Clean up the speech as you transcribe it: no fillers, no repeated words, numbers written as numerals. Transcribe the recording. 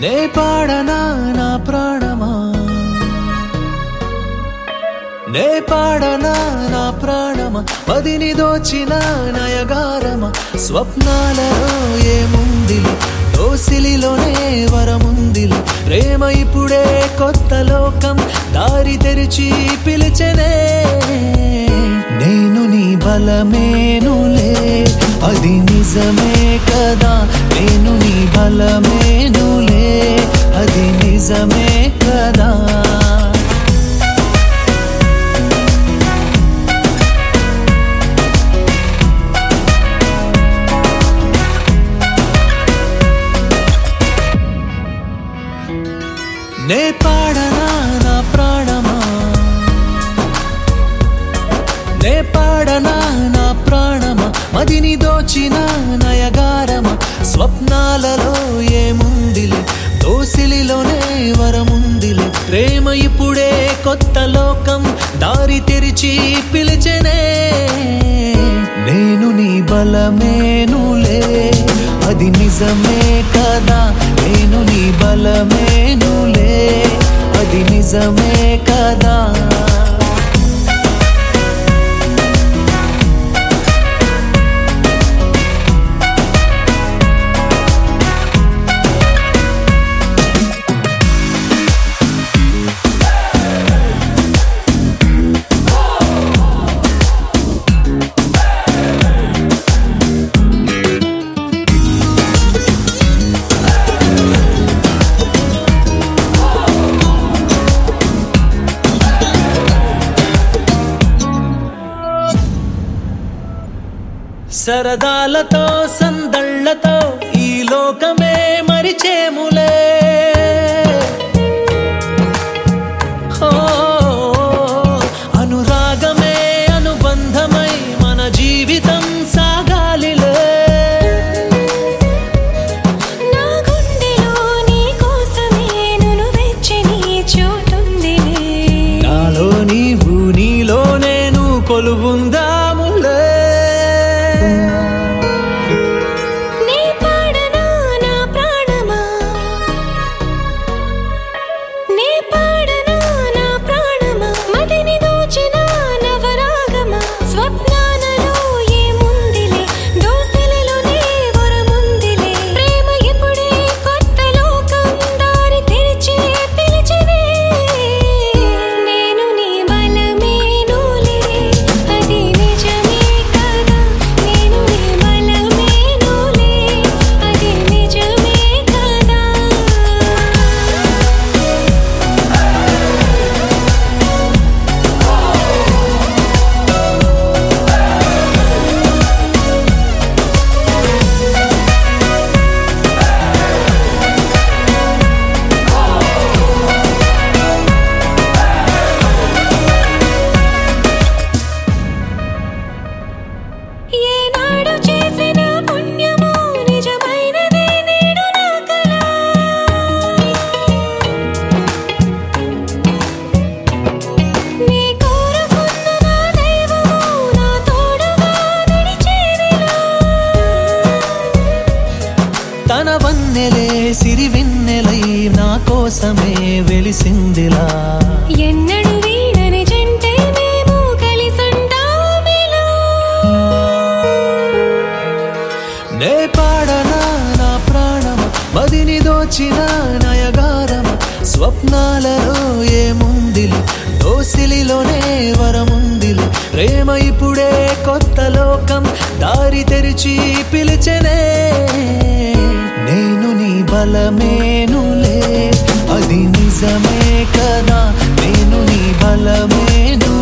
నే పాడనా నా ప్రాణమా, నే పాడనా నా ప్రాణమా, మదిని దోచిన నయగారమా, స్వప్నాలలో ఏముందిలే, దోసిలిలోనే వరముందిలే, ప్రేమ ఇప్పుడే కొత్త లోకం దారి తెరిచి పిలిచెనే. నేను నీ బలమేనులే, అది నిజమే కదా, నేను నీ బలమేనులే, అది నిజమే కదా. నే పాడనా నా ప్రాణమా, నే పాడనా నా ప్రాణమా, మదిని దోచిన నయగారమా, స్వప్నాలలో ఏముందిలే, దోసిలిలోనే వరముందిలే, ప్రేమ ఇప్పుడే కొత్త లోకం దారి తెరిచి పిలిచెనే. నేను నీ బలమేనులే, అది నిజమే కదా, నేను నీ బలమేనులే, అది నిజమే కదా. సరదాలతో సందళ్ళతో ఈ లోకమే మరిచేములే, అనురాగమే అనుబంధమై మన జీవితం సాగాలిలే. నా గుండెలో నీ కోసమే నును వెచ్చని చోటుందిలే, నాలో నీవు నీలో నేను కొలువుందాములే. తన వన్నెలే సిరివెన్నెలై నా కోసమే వెలిసిందిలా, ఎన్నడు వీడని జంటే మేము కలిసుంటామిలా. నే పాడనా నా ప్రాణమా, మదిని దోచిన నయగారమా, స్వప్నాలలో ఏముందిలే, దోసిలిలోనే వరముందిలే, ప్రేమ ఇప్పుడే కొత్త లోకం దారి తెరిచి పిలిచెనే. నేను నీ బలమేనులే, అది నిజమే కదా, నేను నీ బలమేను